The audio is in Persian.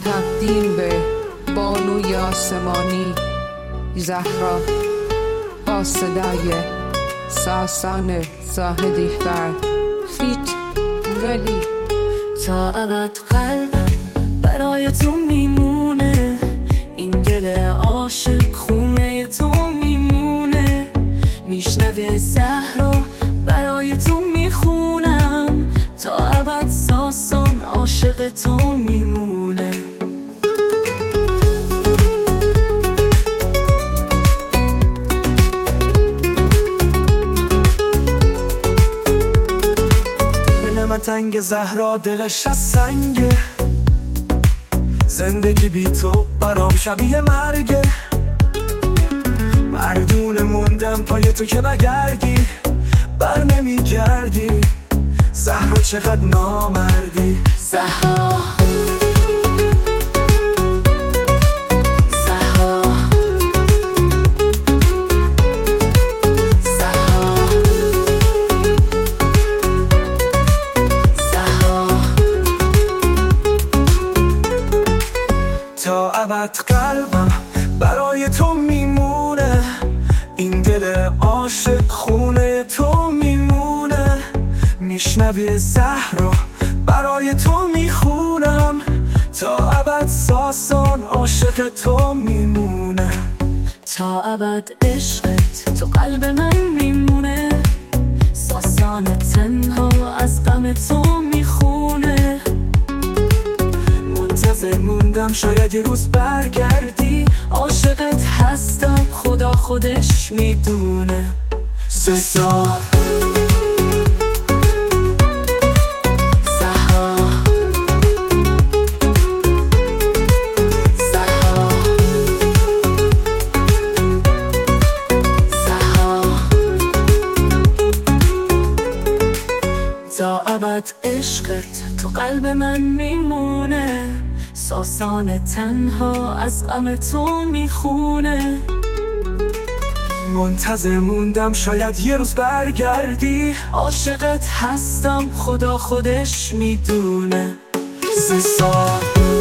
تقدیم به بانوی آسمانی زهرا با صدای ساسان زاهدی فرد فیت ولی. تا ابد قلبم برای تو میمونه، این دل عاشق خونه تو میمونه. میشنوه زهرا برای تو میخونم، تا ابد ساسان عاشق تو میمونه. من تنگ زهرا دلش از سنگه، زندگی بی تو برام شبیه مرگه. مردونه موندم پای تو که نگردی، بر نمیگردی. زهرا چقدر نامردی زهرا تا ابد قلبم برای تو میمونه، این دل عاشق خونه تو میمونه. میشنوی زهرا برای تو میخونم، تا ابد ساسان عاشق تو میمونه. تا ابد عشقت تو قلب من میمونه، ساسان تنها از غم تو میخونه. منتظر موندم شاید یه روز برگردی، عاشقت هستم خدا خودش میدونه. سسا تا ابد عشقت تو قلب من میمونه، ساسان تنها از غم تو میخونه. منتظر موندم شاید یه روز برگردی، عاشقت هستم خدا خودش میدونه. سسا